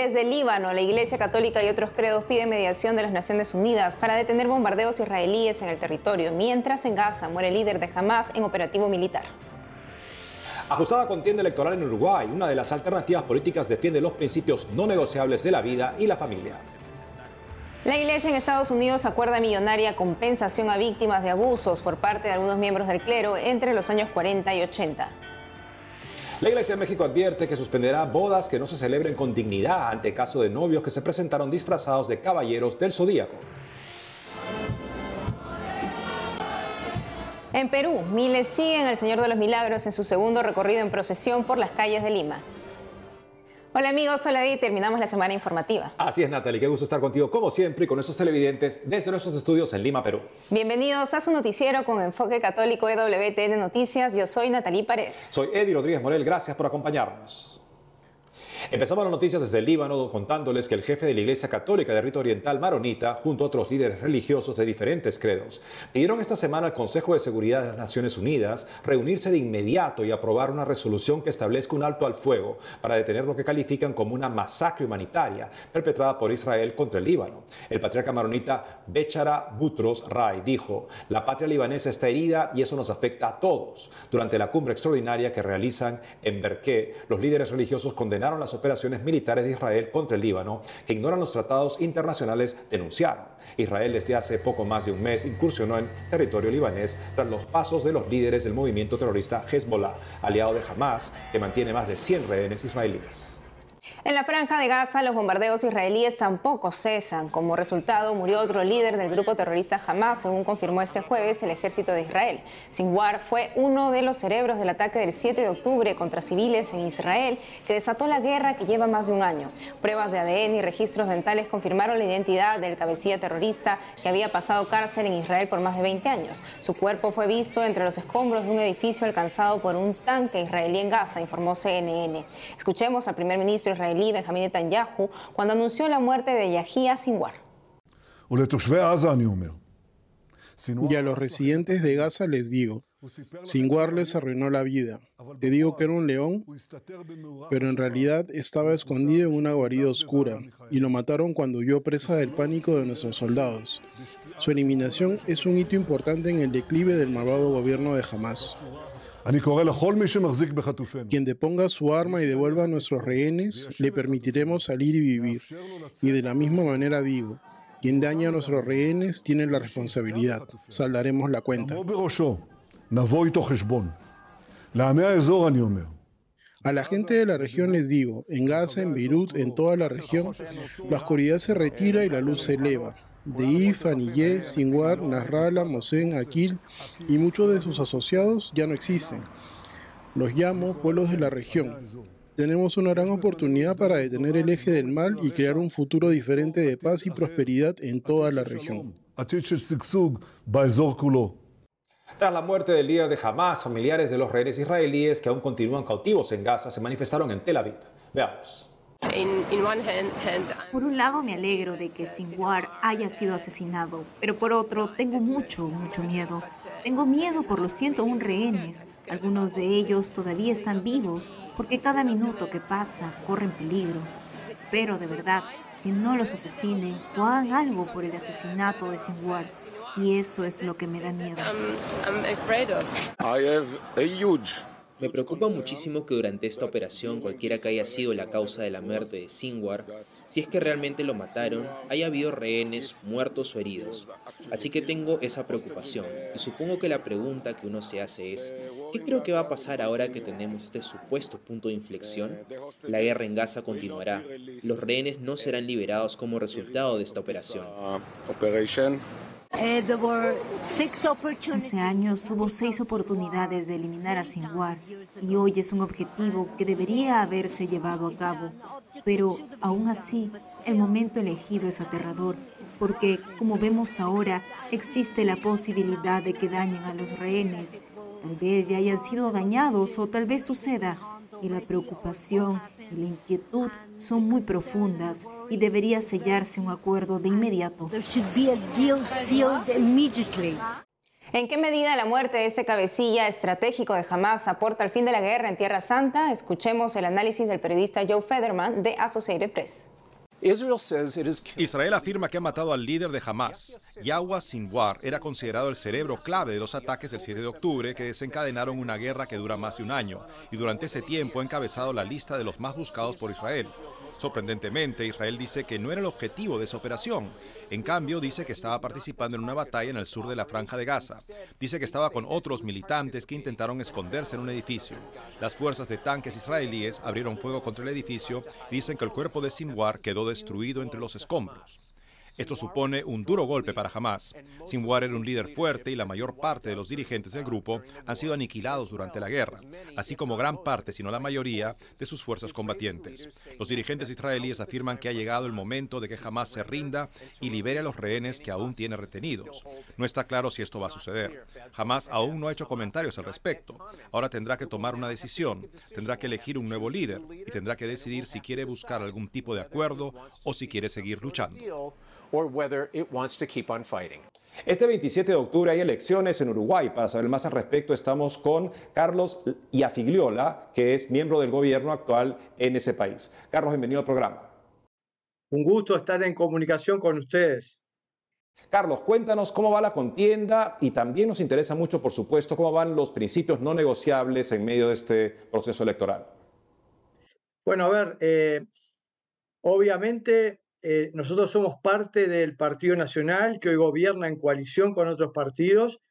Desde el Líbano, la Iglesia Católica y otros credos piden mediación de las Naciones Unidas para detener bombardeos israelíes en el territorio, mientras en Gaza muere el líder de Hamas en operativo militar. Ajustada contienda electoral en Uruguay, una de las alternativas políticas defiende los principios no negociables de la vida y la familia. La Iglesia en Estados Unidos acuerda millonaria compensación a víctimas de abusos por parte de algunos miembros del clero entre los años 40 y 80. La Iglesia de México advierte que suspenderá bodas que no se celebren con dignidad ante caso de novios que se presentaron disfrazados de caballeros del Zodíaco. En Perú, miles siguen al Señor de los Milagros en su segundo recorrido en procesión por las calles de Lima. Hola amigos, hola y terminamos la semana informativa. Así es, Natalie, qué gusto estar contigo como siempre y con nuestros televidentes desde nuestros estudios en Lima, Perú. Bienvenidos a su noticiero con enfoque católico EWTN Noticias. Yo soy Natalie Paredes. Soy Eddie Rodríguez Morel, gracias por acompañarnos. Empezamos las noticias desde el Líbano contándoles que el jefe de la Iglesia Católica de Rito Oriental Maronita, junto a otros líderes religiosos de diferentes credos, pidieron esta semana al Consejo de Seguridad de las Naciones Unidas reunirse de inmediato y aprobar una resolución que establezca un alto al fuego para detener lo que califican como una masacre humanitaria perpetrada por Israel contra el Líbano. El patriarca maronita Bechara Butros Ray dijo: "La patria libanesa está herida y eso nos afecta a todos". Durante la cumbre extraordinaria que realizan en Berqué, los líderes religiosos condenaron las operaciones militares de Israel contra el Líbano, que ignoran los tratados internacionales, denunciaron. Israel desde hace poco más de un mes incursionó en territorio libanés tras los pasos de los líderes del movimiento terrorista Hezbollah, aliado de Hamas, que mantiene más de 100 rehenes israelíes. En la franja de Gaza, los bombardeos israelíes tampoco cesan. Como resultado, murió otro líder del grupo terrorista Hamas, según confirmó este jueves el ejército de Israel. Sinwar fue uno de los cerebros del ataque del 7 de octubre contra civiles en Israel, que desató la guerra que lleva más de un año. Pruebas de ADN y registros dentales confirmaron la identidad del cabecilla terrorista que había pasado cárcel en Israel por más de 20 años. Su cuerpo fue visto entre los escombros de un edificio alcanzado por un tanque israelí en Gaza, informó CNN. Escuchemos al primer ministro israelí Benjamín Netanyahu cuando anunció la muerte de Yahya Sinwar. Y a los residentes de Gaza les digo, Sinwar les arruinó la vida. Te digo que era un león, pero en realidad estaba escondido en una guarida oscura y lo mataron cuando huyó presa del pánico de nuestros soldados. Su eliminación es un hito importante en el declive del malvado gobierno de Hamas. Quien deponga su arma y devuelva a nuestros rehenes, le permitiremos salir y vivir. Y de la misma manera digo, quien daña a nuestros rehenes tiene la responsabilidad. Saldaremos la cuenta. A la gente de la región les digo, en Gaza, en Beirut, en toda la región, la oscuridad se retira y la luz se eleva. Deif, Aniyeh, Sinwar, Nasrallah, Mohsen, Akil y muchos de sus asociados ya no existen. Los llamo pueblos de la región. Tenemos una gran oportunidad para detener el eje del mal y crear un futuro diferente de paz y prosperidad en toda la región. Tras la muerte del líder de Hamas, familiares de los rehenes israelíes que aún continúan cautivos en Gaza se manifestaron en Tel Aviv. Veamos. Por un lado me alegro de que Sinwar haya sido asesinado, pero por otro tengo mucho miedo. Tengo miedo por los 101 rehenes. Algunos de ellos todavía están vivos porque cada minuto que pasa corren peligro. Espero de verdad que no los asesinen o hagan algo por el asesinato de Sinwar. Y eso es lo que me da miedo. Me preocupa muchísimo que durante esta operación, cualquiera que haya sido la causa de la muerte de Sinwar, si es que realmente lo mataron, haya habido rehenes muertos o heridos. Así que tengo esa preocupación. Y supongo que la pregunta que uno se hace es, ¿qué creo que va a pasar ahora que tenemos este supuesto punto de inflexión? La guerra en Gaza continuará. Los rehenes no serán liberados como resultado de esta operación. Hace años hubo 6 oportunidades de eliminar a Sinwar y hoy es un objetivo que debería haberse llevado a cabo. Pero aún así, el momento elegido es aterrador porque, como vemos ahora, existe la posibilidad de que dañen a los rehenes. Tal vez ya hayan sido dañados o tal vez suceda. Y la preocupación y la inquietud son muy profundas y debería sellarse un acuerdo de inmediato. ¿En qué medida la muerte de este cabecilla estratégico de Hamas aporta al fin de la guerra en Tierra Santa? Escuchemos el análisis del periodista Joe Federman de Associated Press. Israel afirma que ha matado al líder de Hamás. Yahya Sinwar era considerado el cerebro clave de los ataques del 7 de octubre que desencadenaron una guerra que dura más de un año y durante ese tiempo ha encabezado la lista de los más buscados por Israel. Sorprendentemente, Israel dice que no era el objetivo de esa operación. En cambio, dice que estaba participando en una batalla en el sur de la Franja de Gaza. Dice que estaba con otros militantes que intentaron esconderse en un edificio. Las fuerzas de tanques israelíes abrieron fuego contra el edificio y dicen que el cuerpo de Sinwar quedó destruido entre los escombros. Esto supone un duro golpe para Hamás. Sinwar era un líder fuerte y la mayor parte de los dirigentes del grupo han sido aniquilados durante la guerra, así como gran parte, si no la mayoría, de sus fuerzas combatientes. Los dirigentes israelíes afirman que ha llegado el momento de que Hamás se rinda y libere a los rehenes que aún tiene retenidos. No está claro si esto va a suceder. Hamás aún no ha hecho comentarios al respecto. Ahora tendrá que tomar una decisión, tendrá que elegir un nuevo líder y tendrá que decidir si quiere buscar algún tipo de acuerdo o si quiere seguir luchando. Este 27 de octubre hay elecciones en Uruguay. Para saber más al respecto estamos con Carlos Iafigliola, que es miembro del gobierno actual en ese país. Carlos, bienvenido al programa. Un gusto estar en comunicación con ustedes. Carlos, cuéntanos cómo va la contienda y también nos interesa mucho, por supuesto, cómo van los principios no negociables en medio de este proceso electoral. Bueno, a ver, obviamente nosotros somos parte del Partido Nacional que hoy gobierna en coalición con otros partidos.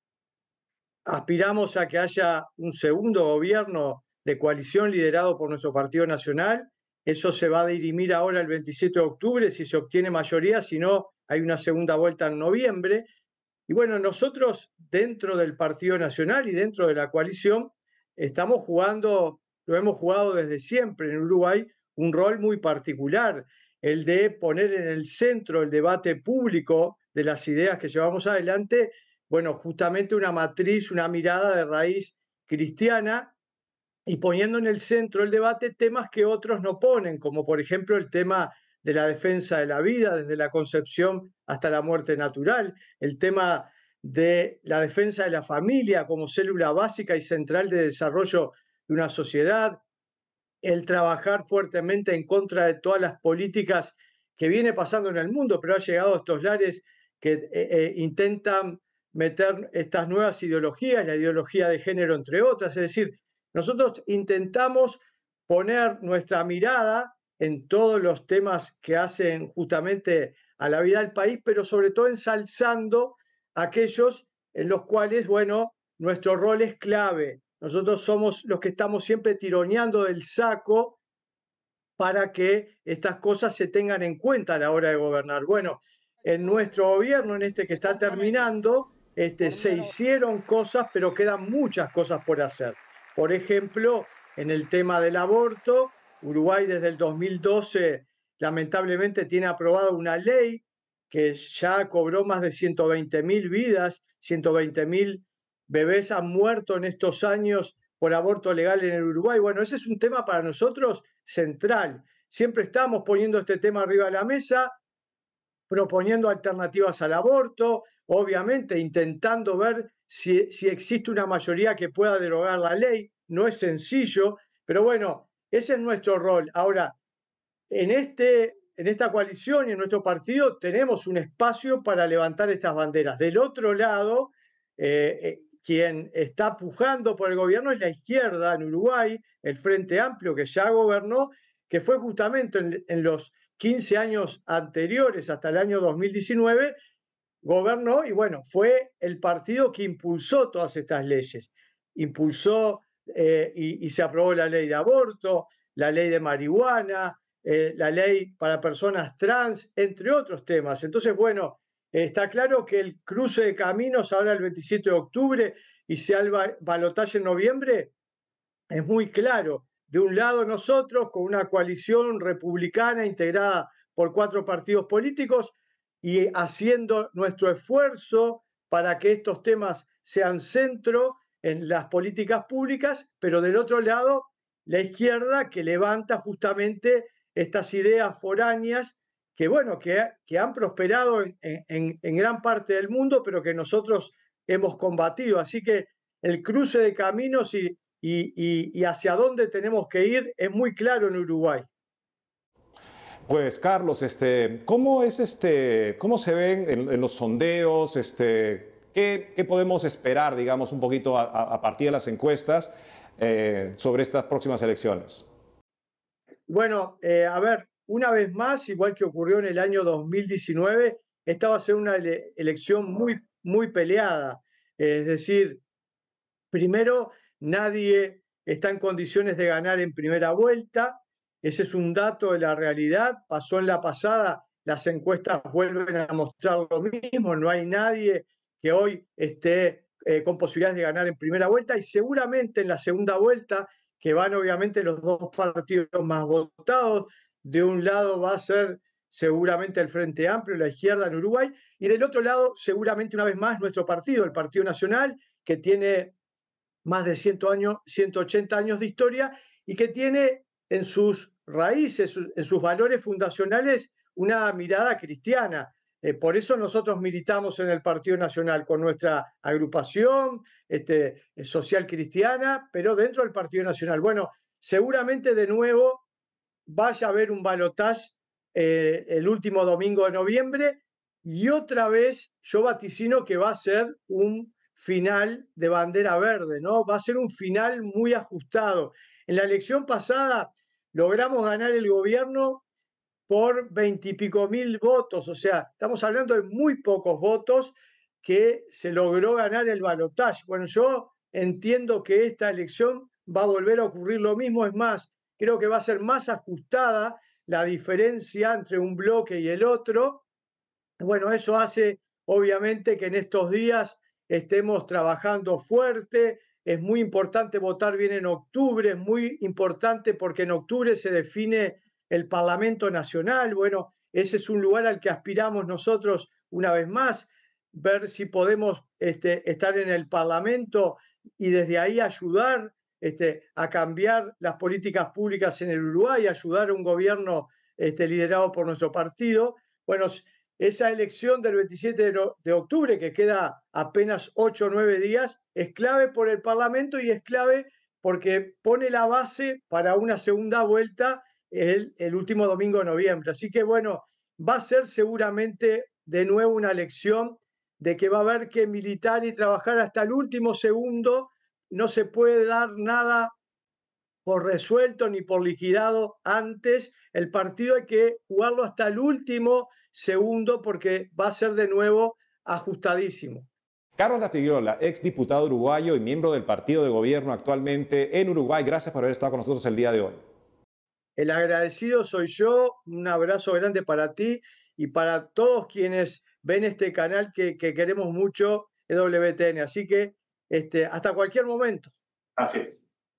Aspiramos a que haya un segundo gobierno de coalición liderado por nuestro Partido Nacional. Eso se va a dirimir ahora el 27 de octubre si se obtiene mayoría, si no hay una segunda vuelta en noviembre. Y bueno, nosotros dentro del Partido Nacional y dentro de la coalición estamos jugando, lo hemos jugado desde siempre en Uruguay, un rol muy particular, el de poner en el centro el debate público de las ideas que llevamos adelante, bueno, justamente una matriz, una mirada de raíz cristiana y poniendo en el centro el debate temas que otros no ponen, como por ejemplo el tema de la defensa de la vida, desde la concepción hasta la muerte natural, el tema de la defensa de la familia como célula básica y central de desarrollo de una sociedad, el trabajar fuertemente en contra de todas las políticas que viene pasando en el mundo, pero ha llegado a estos lares que intentan meter estas nuevas ideologías, la ideología de género, entre otras. Es decir, nosotros intentamos poner nuestra mirada en todos los temas que hacen justamente a la vida del país, pero sobre todo ensalzando aquellos en los cuales, bueno, nuestro rol es clave. Nosotros somos los que estamos siempre tironeando del saco para que estas cosas se tengan en cuenta a la hora de gobernar. Bueno, en nuestro gobierno, en este que está terminando, se hicieron cosas, pero quedan muchas cosas por hacer. Por ejemplo, en el tema del aborto, Uruguay desde el 2012 lamentablemente tiene aprobada una ley que ya cobró más de 120.000 vidas, 120.000 bebés han muerto en estos años por aborto legal en el Uruguay. Bueno, ese es un tema para nosotros central. Siempre estamos poniendo este tema arriba de la mesa, proponiendo alternativas al aborto, obviamente intentando ver si existe una mayoría que pueda derogar la ley. No es sencillo, pero bueno, ese es nuestro rol. Ahora, en esta coalición y en nuestro partido tenemos un espacio para levantar estas banderas. Del otro lado, quien está pujando por el gobierno es la izquierda en Uruguay, el Frente Amplio, que ya gobernó, que fue justamente en los 15 años anteriores, hasta el año 2019, gobernó y bueno, fue el partido que impulsó todas estas leyes. Impulsó y se aprobó la ley de aborto, la ley de marihuana, la ley para personas trans, entre otros temas. Entonces, bueno, está claro que el cruce de caminos ahora el 27 de octubre y sea el balotaje en noviembre es muy claro. De un lado nosotros con una coalición republicana integrada por 4 partidos políticos y haciendo nuestro esfuerzo para que estos temas sean centro en las políticas públicas, pero del otro lado la izquierda que levanta justamente estas ideas foráneas que, bueno, que han prosperado en gran parte del mundo, pero que nosotros hemos combatido. Así que el cruce de caminos y hacia dónde tenemos que ir es muy claro en Uruguay. Pues Carlos, ¿cómo se ven en los sondeos? ¿Qué podemos esperar, digamos, un poquito a partir de las encuestas sobre estas próximas elecciones? Bueno, a ver, una vez más, igual que ocurrió en el año 2019, esta va a ser una elección muy peleada. Es decir, primero, nadie está en condiciones de ganar en primera vuelta. Ese es un dato de la realidad. Pasó en la pasada, las encuestas vuelven a mostrar lo mismo. No hay nadie que hoy esté con posibilidades de ganar en primera vuelta y seguramente en la segunda vuelta, que van obviamente los dos partidos más votados. De un lado va a ser seguramente el Frente Amplio, la izquierda en Uruguay, y del otro lado seguramente una vez más nuestro partido, el Partido Nacional, que tiene más de 180 años de historia y que tiene en sus raíces, en sus valores fundacionales, una mirada cristiana. Por eso nosotros militamos en el Partido Nacional con nuestra agrupación social cristiana, pero dentro del Partido Nacional. Bueno, seguramente de nuevo vaya a haber un balotaje el último domingo de noviembre y otra vez yo vaticino que va a ser un final de bandera verde, ¿no? Va a ser un final muy ajustado. En la elección pasada logramos ganar el gobierno por 20 y pico mil votos, o sea, estamos hablando de muy pocos votos que se logró ganar el balotaje. Bueno, yo entiendo que esta elección va a volver a ocurrir lo mismo, es más, creo que va a ser más ajustada la diferencia entre un bloque y el otro. Bueno, eso hace obviamente que en estos días estemos trabajando fuerte. Es muy importante votar bien en octubre, es muy importante porque en octubre se define el Parlamento Nacional. Bueno, ese es un lugar al que aspiramos nosotros una vez más, ver si podemos estar en el Parlamento y desde ahí ayudar a cambiar las políticas públicas en el Uruguay, ayudar a un gobierno liderado por nuestro partido. Bueno, esa elección del 27 de octubre, que queda apenas 8 o 9 días, es clave por el Parlamento y es clave porque pone la base para una segunda vuelta el último domingo de noviembre. Así que bueno, va a ser seguramente de nuevo una elección de que va a haber que militar y trabajar hasta el último segundo. No se puede dar nada por resuelto ni por liquidado antes. El partido hay que jugarlo hasta el último segundo porque va a ser de nuevo ajustadísimo. Carlos La Figueroa, ex diputado uruguayo y miembro del partido de gobierno actualmente en Uruguay, gracias por haber estado con nosotros el día de hoy. El agradecido soy yo, un abrazo grande para ti y para todos quienes ven este canal que queremos mucho, EWTN. Así que hasta cualquier momento. Así es.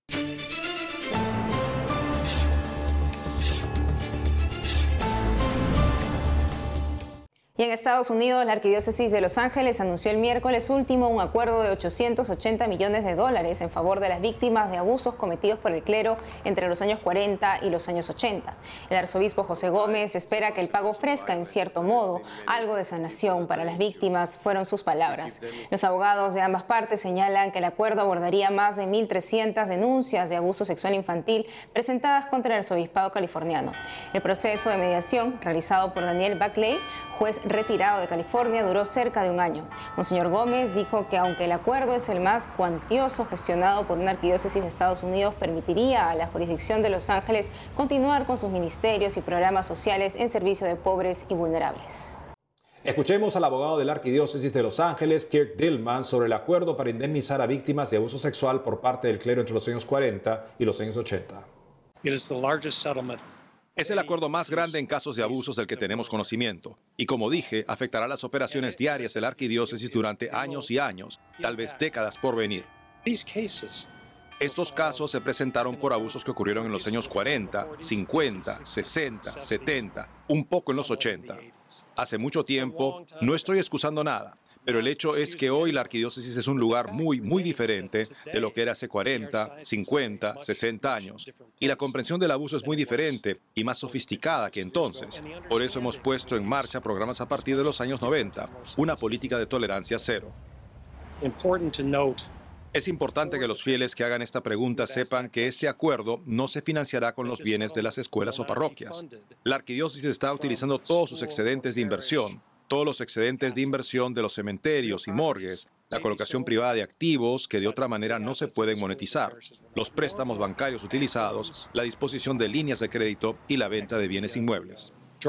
Y en Estados Unidos, la Arquidiócesis de Los Ángeles anunció el miércoles último un acuerdo de $880 millones en favor de las víctimas de abusos cometidos por el clero entre los años 40 y los años 80. El arzobispo José Gómez espera que el pago ofrezca, en cierto modo, algo de sanación para las víctimas, fueron sus palabras. Los abogados de ambas partes señalan que el acuerdo abordaría más de 1.300 denuncias de abuso sexual infantil presentadas contra el arzobispado californiano. El proceso de mediación, realizado por Daniel Buckley, juez retirado de California, duró cerca de un año. Monseñor Gómez dijo que aunque el acuerdo es el más cuantioso gestionado por una arquidiócesis de Estados Unidos, permitiría a la jurisdicción de Los Ángeles continuar con sus ministerios y programas sociales en servicio de pobres y vulnerables. Escuchemos al abogado de la Arquidiócesis de Los Ángeles, Kirk Dillman, sobre el acuerdo para indemnizar a víctimas de abuso sexual por parte del clero entre los años 40 y los años 80. Es el acuerdo más grande en casos de abusos del que tenemos conocimiento. Y como dije, afectará las operaciones diarias de la arquidiócesis durante años y años, tal vez décadas por venir. Estos casos se presentaron por abusos que ocurrieron en los años 40, 50, 60, 70, un poco en los 80. Hace mucho tiempo, no estoy excusando nada, pero el hecho es que hoy la arquidiócesis es un lugar muy diferente de lo que era hace 40, 50, 60 años. Y la comprensión del abuso es muy diferente y más sofisticada que entonces. Por eso hemos puesto en marcha programas a partir de los años 90, una política de tolerancia cero. Es importante que los fieles que hagan esta pregunta sepan que este acuerdo no se financiará con los bienes de las escuelas o parroquias. La arquidiócesis está utilizando todos sus excedentes de inversión, todos los excedentes de inversión de los cementerios y morgues, la colocación privada de activos que de otra manera no se pueden monetizar, los préstamos bancarios utilizados, la disposición de líneas de crédito y la venta de bienes inmuebles.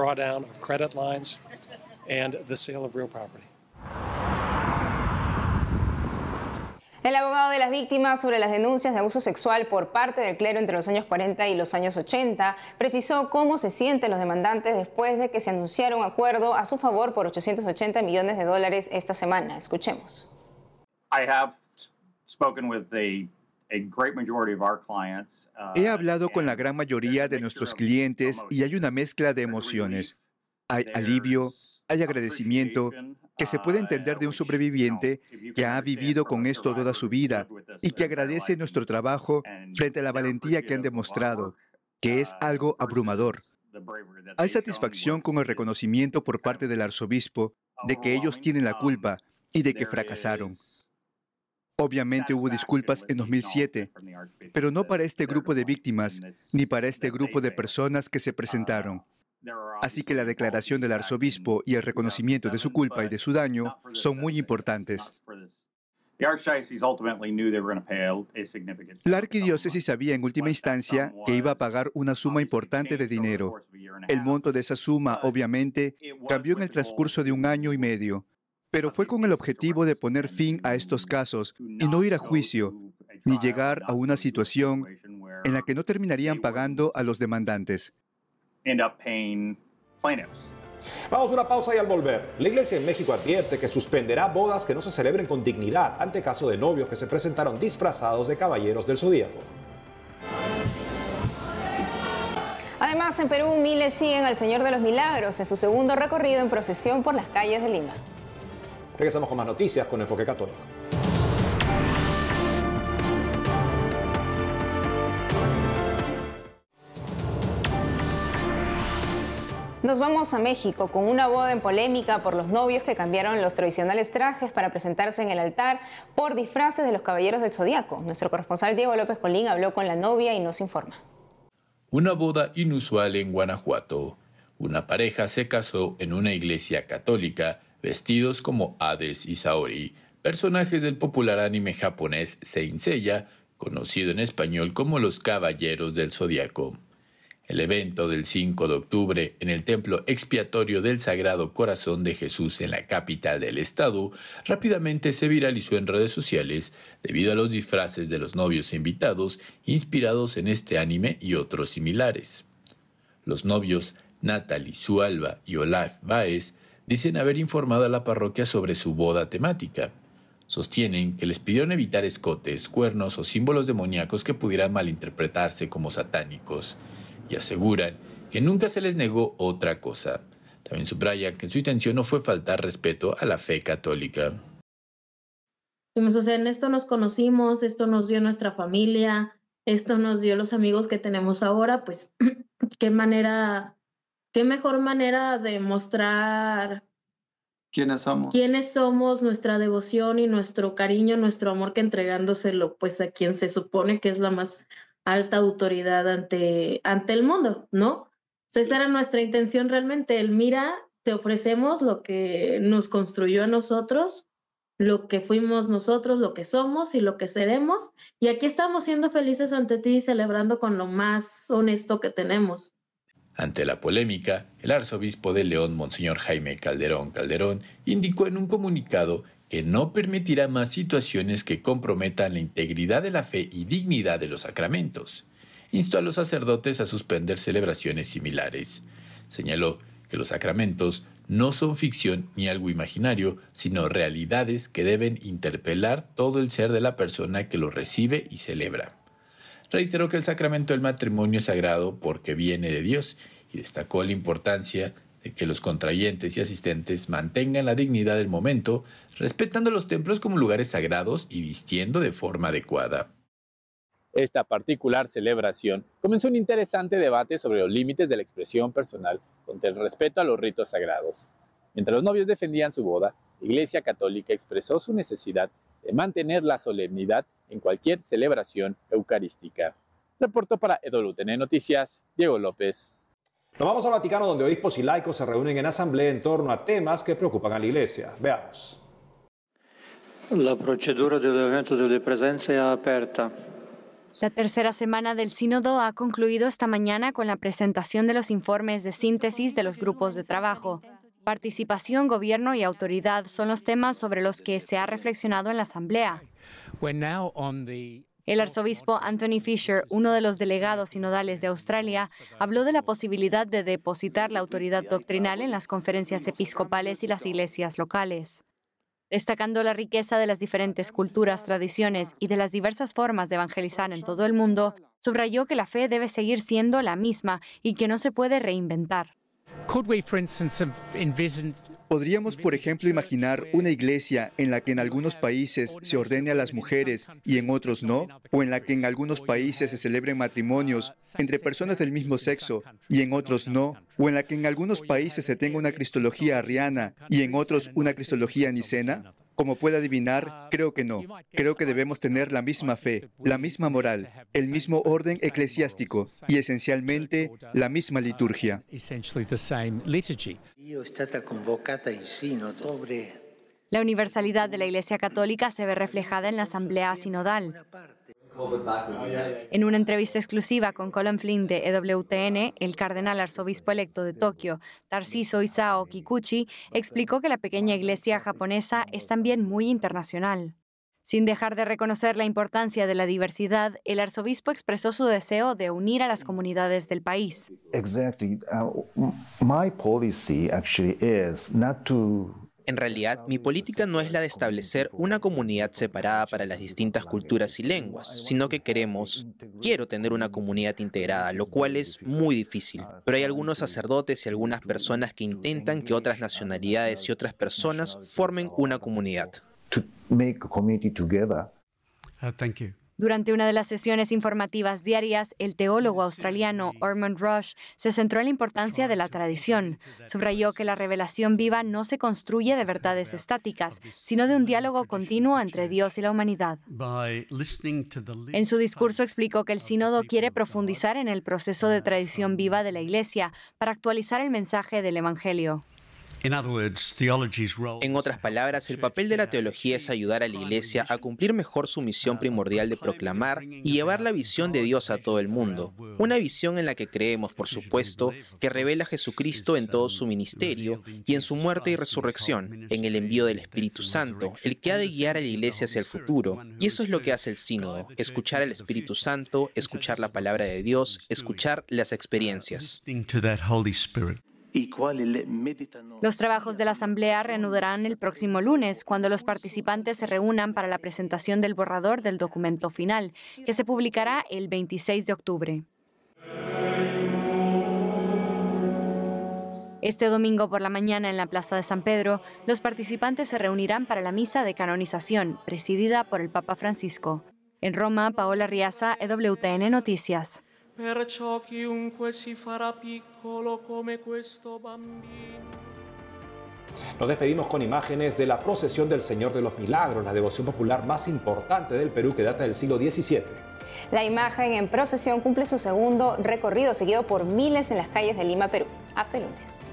El abogado de las víctimas sobre las denuncias de abuso sexual por parte del clero entre los años 40 y los años 80 precisó cómo se sienten los demandantes después de que se anunciara un acuerdo a su favor por $880 millones esta semana. Escuchemos. He hablado con la gran mayoría de nuestros clientes y hay una mezcla de emociones. Hay alivio, hay agradecimiento, que se puede entender de un sobreviviente que ha vivido con esto toda su vida y que agradece nuestro trabajo frente a la valentía que han demostrado, que es algo abrumador. Hay satisfacción con el reconocimiento por parte del arzobispo de que ellos tienen la culpa y de que fracasaron. Obviamente hubo disculpas en 2007, pero no para este grupo de víctimas ni para este grupo de personas que se presentaron. Así que la declaración del arzobispo y el reconocimiento de su culpa y de su daño son muy importantes. La arquidiócesis sabía en última instancia que iba a pagar una suma importante de dinero. El monto de esa suma, obviamente, cambió en el transcurso de 1 año y medio, pero fue con el objetivo de poner fin a estos casos y no ir a juicio, ni llegar a una situación en la que no terminarían pagando a los demandantes. Vamos a una pausa y al volver, la Iglesia en México advierte que suspenderá bodas que no se celebren con dignidad ante caso de novios que se presentaron disfrazados de caballeros del Zodíaco. Además, en Perú, miles siguen al Señor de los Milagros en su segundo recorrido en procesión por las calles de Lima. Regresamos con más noticias con Enfoque Católico. Nos vamos a México con una boda en polémica por los novios que cambiaron los tradicionales trajes para presentarse en el altar por disfraces de los caballeros del Zodíaco. Nuestro corresponsal Diego López Colín habló con la novia y nos informa. Una boda inusual en Guanajuato. Una pareja se casó en una iglesia católica vestidos como Hades y Saori, personajes del popular anime japonés Saint Seiya, conocido en español como los Caballeros del Zodíaco. El evento del 5 de octubre en el Templo Expiatorio del Sagrado Corazón de Jesús en la capital del estado rápidamente se viralizó en redes sociales debido a los disfraces de los novios invitados inspirados en este anime y otros similares. Los novios Natalie Sualva y Olaf Baez dicen haber informado a la parroquia sobre su boda temática. Sostienen que les pidieron evitar escotes, cuernos o símbolos demoníacos que pudieran malinterpretarse como satánicos. Y aseguran que nunca se les negó otra cosa. También subrayan que su intención no fue faltar respeto a la fe católica. O sea, en esto nos conocimos, esto nos dio nuestra familia, esto nos dio los amigos que tenemos ahora, pues qué mejor manera de mostrar quiénes somos, nuestra devoción y nuestro cariño, nuestro amor, que entregándoselo pues a quien se supone que es la más alta autoridad ante el mundo, ¿no? O sea, esa era nuestra intención realmente. El mira, te ofrecemos lo que nos construyó a nosotros, lo que fuimos nosotros, lo que somos y lo que seremos, y aquí estamos siendo felices ante ti y celebrando con lo más honesto que tenemos. Ante la polémica, el arzobispo de León, Monseñor Jaime Calderón, indicó en un comunicado que no permitirá más situaciones que comprometan la integridad de la fe y dignidad de los sacramentos. Instó a los sacerdotes a suspender celebraciones similares. Señaló que los sacramentos no son ficción ni algo imaginario, sino realidades que deben interpelar todo el ser de la persona que los recibe y celebra. Reiteró que el sacramento del matrimonio es sagrado porque viene de Dios y destacó la importancia de que los contrayentes y asistentes mantengan la dignidad del momento, respetando los templos como lugares sagrados y vistiendo de forma adecuada. Esta particular celebración comenzó un interesante debate sobre los límites de la expresión personal contra el respeto a los ritos sagrados. Mientras los novios defendían su boda, la Iglesia Católica expresó su necesidad de mantener la solemnidad en cualquier celebración eucarística. Reportó para EWTN Noticias, Diego López. Nos vamos al Vaticano, donde obispos y laicos se reúnen en asamblea en torno a temas que preocupan a la Iglesia. Veamos. La procedura de aumento de presencia es aperta. La tercera semana del sínodo ha concluido esta mañana con la presentación de los informes de síntesis de los grupos de trabajo. Participación, gobierno y autoridad son los temas sobre los que se ha reflexionado en la asamblea. El arzobispo Anthony Fisher, uno de los delegados sinodales de Australia, habló de la posibilidad de depositar la autoridad doctrinal en las conferencias episcopales y las iglesias locales. Destacando la riqueza de las diferentes culturas, tradiciones y de las diversas formas de evangelizar en todo el mundo, subrayó que la fe debe seguir siendo la misma y que no se puede reinventar. Podríamos, por ejemplo, imaginar una iglesia en la que en algunos países se ordene a las mujeres y en otros no, o en la que en algunos países se celebren matrimonios entre personas del mismo sexo y en otros no, o en la que en algunos países se tenga una cristología arriana y en otros una cristología nicena. Como puede adivinar, creo que no. Creo que debemos tener la misma fe, la misma moral, el mismo orden eclesiástico y esencialmente la misma liturgia. La universalidad de la Iglesia Católica se ve reflejada en la Asamblea Sinodal. En una entrevista exclusiva con Colin Flynn de EWTN, el cardenal arzobispo electo de Tokio, Tarsiso Isao Kikuchi, explicó que la pequeña iglesia japonesa es también muy internacional. Sin dejar de reconocer la importancia de la diversidad, el arzobispo expresó su deseo de unir a las comunidades del país. En realidad, mi política no es la de establecer una comunidad separada para las distintas culturas y lenguas, sino que quiero tener una comunidad integrada, lo cual es muy difícil. Pero hay algunos sacerdotes y algunas personas que intentan que otras nacionalidades y otras personas formen una comunidad. Durante una de las sesiones informativas diarias, el teólogo australiano Ormond Rush se centró en la importancia de la tradición. Subrayó que la revelación viva no se construye de verdades estáticas, sino de un diálogo continuo entre Dios y la humanidad. En su discurso explicó que el sínodo quiere profundizar en el proceso de tradición viva de la Iglesia para actualizar el mensaje del Evangelio. En otras palabras, el papel de la teología es ayudar a la Iglesia a cumplir mejor su misión primordial de proclamar y llevar la visión de Dios a todo el mundo. Una visión en la que creemos, por supuesto, que revela a Jesucristo en todo su ministerio y en su muerte y resurrección, en el envío del Espíritu Santo, el que ha de guiar a la Iglesia hacia el futuro. Y eso es lo que hace el sínodo, escuchar al Espíritu Santo, escuchar la palabra de Dios, escuchar las experiencias. Los trabajos de la Asamblea reanudarán el próximo lunes, cuando los participantes se reúnan para la presentación del borrador del documento final, que se publicará el 26 de octubre. Este domingo por la mañana en la Plaza de San Pedro, los participantes se reunirán para la misa de canonización, presidida por el Papa Francisco. En Roma, Paola Riaza, EWTN Noticias. Nos despedimos con imágenes de la procesión del Señor de los Milagros, la devoción popular más importante del Perú que data del siglo XVII. La imagen en procesión cumple su segundo recorrido, seguido por miles en las calles de Lima, Perú. Hasta el lunes.